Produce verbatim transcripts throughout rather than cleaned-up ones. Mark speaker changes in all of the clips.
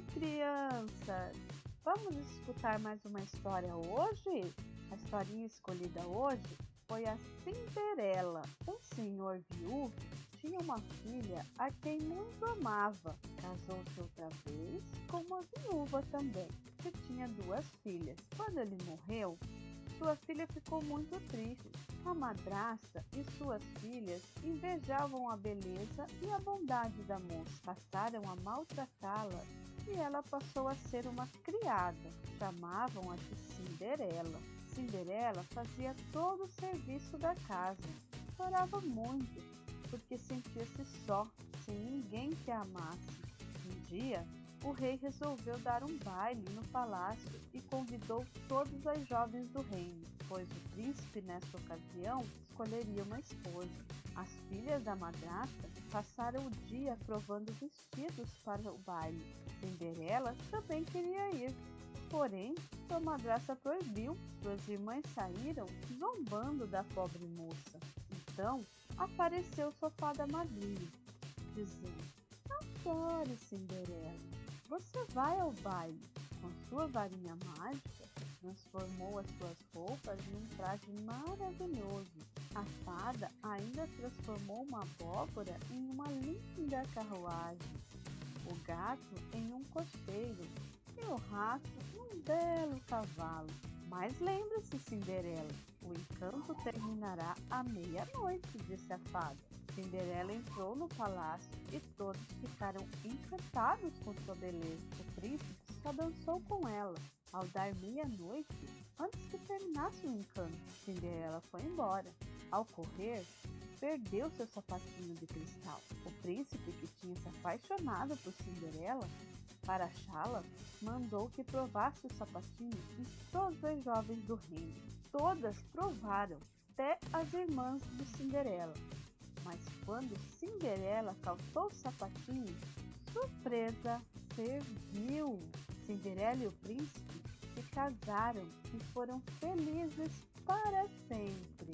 Speaker 1: crianças! Vamos escutar mais uma história hoje? A historinha escolhida hoje foi a Cinderela. Um senhor viúvo tinha uma filha a quem muito amava. Casou-se outra vez com uma viúva também, que tinha duas filhas. Quando ele morreu, sua filha ficou muito triste. A madrasta e suas filhas invejavam a beleza e a bondade da moça. Passaram a maltratá-la e ela passou a ser uma criada. Chamavam-a de Cinderela. Cinderela fazia todo o serviço da casa. Chorava muito, porque sentia-se só, sem ninguém que a amasse. Um dia, o rei resolveu dar um baile no palácio e convidou todas as jovens do reino, pois o príncipe, nessa ocasião, escolheria uma esposa. As filhas da madrasta passaram o dia provando vestidos para o baile. Cinderela também queria ir, porém, sua madrasta proibiu. Suas irmãs saíram zombando da pobre moça. Então, apareceu sua fada madrinha, dizendo: "Não chore, Cinderela. Você vai ao baile." Com sua varinha mágica, transformou as suas roupas em um traje maravilhoso. A fada ainda transformou uma abóbora em uma linda carruagem, o gato em um cocheiro e o rato num belo cavalo. Mas lembre-se, Cinderela, o encanto terminará à meia-noite, disse a fada. Cinderela entrou no palácio e todos ficaram encantados com sua beleza. O príncipe só dançou com ela. Ao dar meia-noite, antes que terminasse o encanto, Cinderela foi embora. Ao correr, perdeu seu sapatinho de cristal. O príncipe, que tinha se apaixonado por Cinderela, para achá-la, mandou que provasse o sapatinho em todas as jovens do reino. Todas provaram, até as irmãs de Cinderela. Mas quando Cinderela calçou o sapatinho, surpresa serviu! Cinderela e o príncipe se casaram e foram felizes para sempre.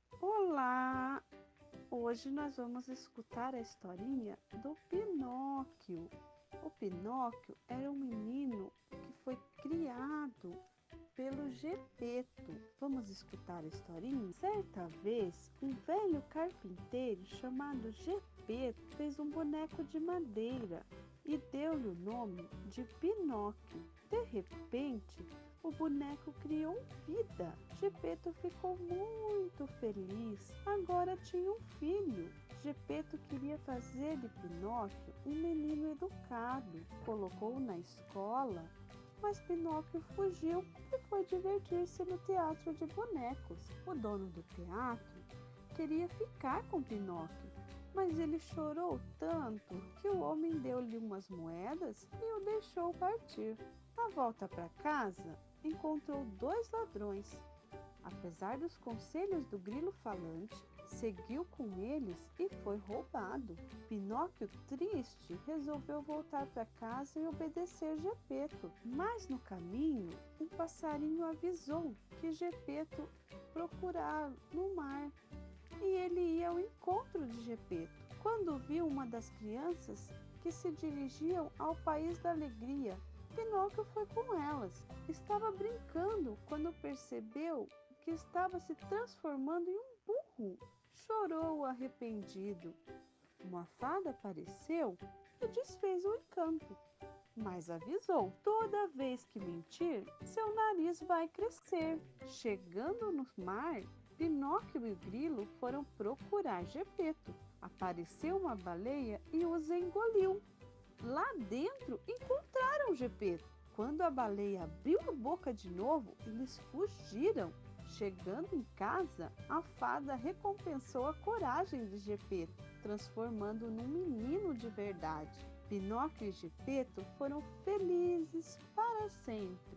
Speaker 1: Olá! Hoje nós vamos escutar a historinha do Pinóquio. O Pinóquio era um menino que foi criado pelo Gepeto. Vamos escutar a historinha? Certa vez, um velho carpinteiro chamado Gepeto fez um boneco de madeira e deu-lhe o nome de Pinóquio. De repente, o boneco criou vida. Gepeto ficou muito feliz. Agora tinha um filho. Gepeto queria fazer de Pinóquio um menino educado. Colocou-o na escola, mas Pinóquio fugiu e foi divertir-se no teatro de bonecos. O dono do teatro queria ficar com Pinóquio, mas ele chorou tanto que o homem deu-lhe umas moedas e o deixou partir. Na volta para casa, encontrou dois ladrões. Apesar dos conselhos do grilo falante, seguiu com eles e foi roubado. Pinóquio, triste, resolveu voltar para casa e obedecer Gepeto. Mas no caminho, um passarinho avisou que Gepeto procurara no mar e ele ia ao encontro de Gepeto. Quando viu uma das crianças que se dirigiam ao país da alegria, Pinóquio foi com elas. Estava brincando quando percebeu que estava se transformando em um burro. Chorou arrependido. Uma fada apareceu e desfez o encanto, mas avisou: toda vez que mentir, seu nariz vai crescer. Chegando no mar, Pinóquio e o grilo foram procurar Gepeto. Apareceu uma baleia e os engoliu. Lá dentro encontraram Gepeto. Quando a baleia abriu a boca de novo, eles fugiram. Chegando em casa, a fada recompensou a coragem de Gepeto, transformando-o num menino de verdade. Pinóquio e Gepeto foram felizes para sempre.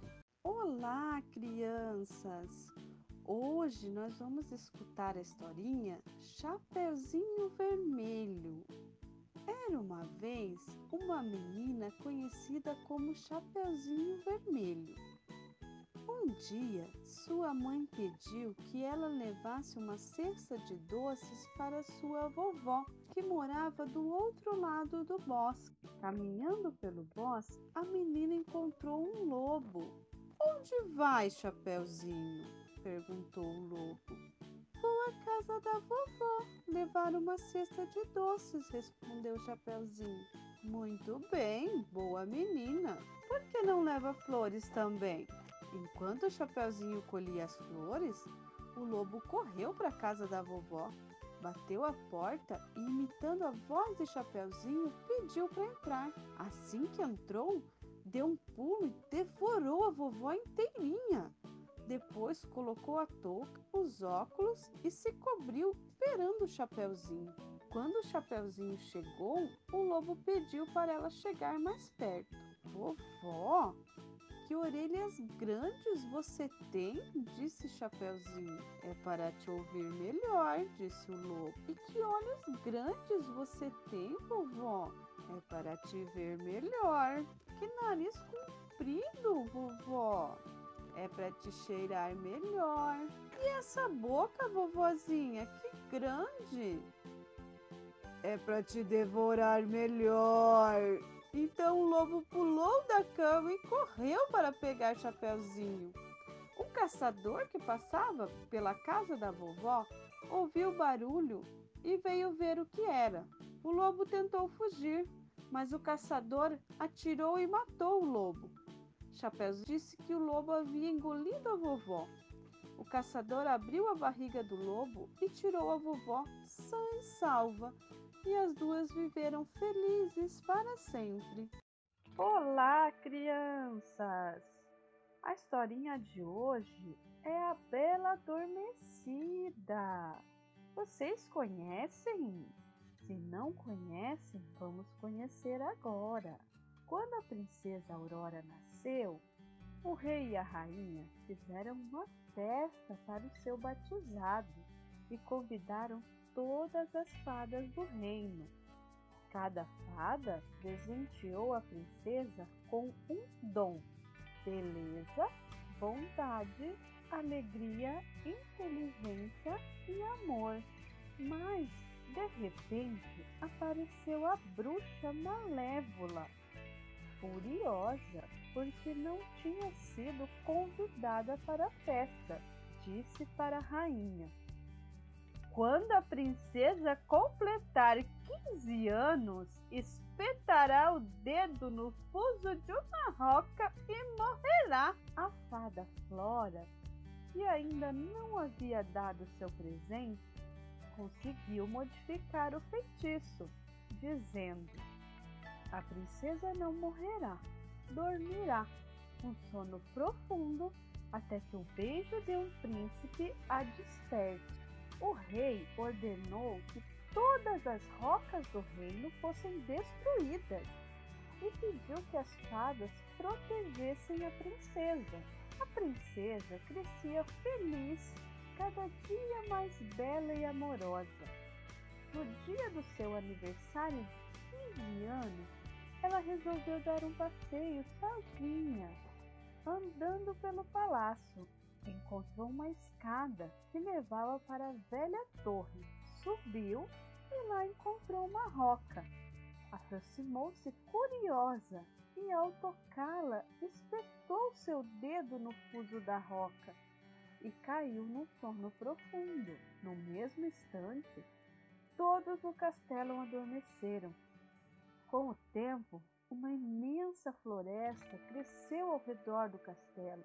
Speaker 1: Olá, crianças! Hoje nós vamos escutar a historinha Chapeuzinho Vermelho. Era uma vez uma menina conhecida como Chapeuzinho Vermelho. Um dia, sua mãe pediu que ela levasse uma cesta de doces para sua vovó, que
Speaker 2: que morava do outro lado do bosque. Caminhando pelo bosque, a menina encontrou um lobo. Onde vai, Chapeuzinho? Perguntou o lobo. Vou à casa da vovó levar uma cesta de doces, respondeu Chapeuzinho. Muito bem, boa menina. Por que não leva flores também? Enquanto o Chapeuzinho colhia as flores, o lobo correu para a casa da vovó, bateu a porta e, imitando a voz de Chapeuzinho, pediu para entrar. Assim que entrou, deu um pulo e devorou a vovó inteirinha. Depois colocou a touca, os óculos e se cobriu esperando o Chapeuzinho. Quando o Chapeuzinho chegou, o lobo pediu para ela chegar mais perto. Vovó, que orelhas grandes você tem, disse Chapeuzinho. É para te ouvir melhor, disse o lobo. E que olhos grandes você tem, vovó? É para te ver melhor. Que nariz comprido, vovó? É para te cheirar melhor. E essa boca, vovozinha, que grande! É para te devorar melhor. Então o lobo pulou da cama e correu para pegar Chapeuzinho. Um caçador que passava pela casa da vovó ouviu o barulho e veio ver o que era. O lobo tentou fugir, mas o caçador atirou e matou o lobo. Chapeuzinho disse que o lobo havia engolido a vovó. O caçador abriu a barriga do lobo e tirou a vovó sã e salva, e as duas viveram felizes para sempre.
Speaker 1: Olá, crianças! A historinha de hoje é a Bela Adormecida. Vocês conhecem? Se não conhecem, vamos conhecer agora. Quando a princesa Aurora nasceu, o rei e a rainha fizeram uma festa para o seu batizado e convidaram todas as fadas do reino. Cada fada presenteou a princesa com um dom: beleza, bondade, alegria, inteligência e amor. Mas, de repente, apareceu a bruxa malévola, furiosa porque não tinha sido convidada para a festa. Disse para a rainha: quando a princesa completar quinze anos, espetará o dedo no fuso de uma roca e morrerá. A fada Flora, que ainda não havia dado seu presente, conseguiu modificar o feitiço, dizendo: a princesa não morrerá, dormirá um sono profundo até que o beijo de um príncipe a desperte. O rei ordenou que todas as rocas do reino fossem destruídas e pediu que as fadas protegessem a princesa. A princesa crescia feliz, cada dia mais bela e amorosa. No dia do seu aniversário de quinze anos, ela resolveu dar um passeio sozinha. Andando pelo palácio, encontrou uma escada que levava para a velha torre. Subiu e lá encontrou uma roca. Aproximou-se curiosa e, ao tocá-la, espetou seu dedo no fuso da roca e caiu num sono profundo. No mesmo instante, todos no castelo adormeceram. Com o tempo, uma imensa floresta cresceu ao redor do castelo.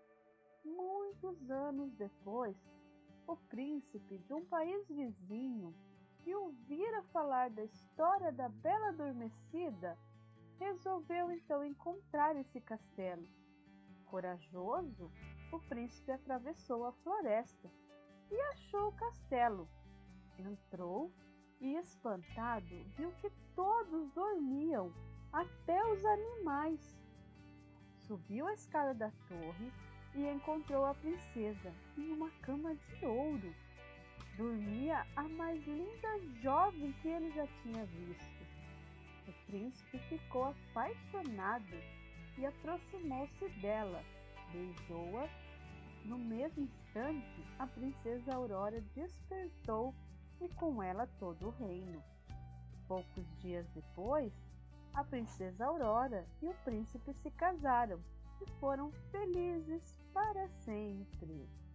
Speaker 1: Muitos anos depois, o príncipe de um país vizinho, que ouvira falar da história da Bela Adormecida, resolveu então encontrar esse castelo. Corajoso, o príncipe atravessou a floresta e achou o castelo. Entrou e, espantado, viu que todos dormiam, até os animais. Subiu a escada da torre e encontrou a princesa em uma cama de ouro. Dormia a mais linda jovem que ele já tinha visto. O príncipe ficou apaixonado e aproximou-se dela, beijou-a. No mesmo instante, a princesa Aurora despertou e com ela todo o reino. Poucos dias depois, a princesa Aurora e o príncipe se casaram e foram felizes para sempre.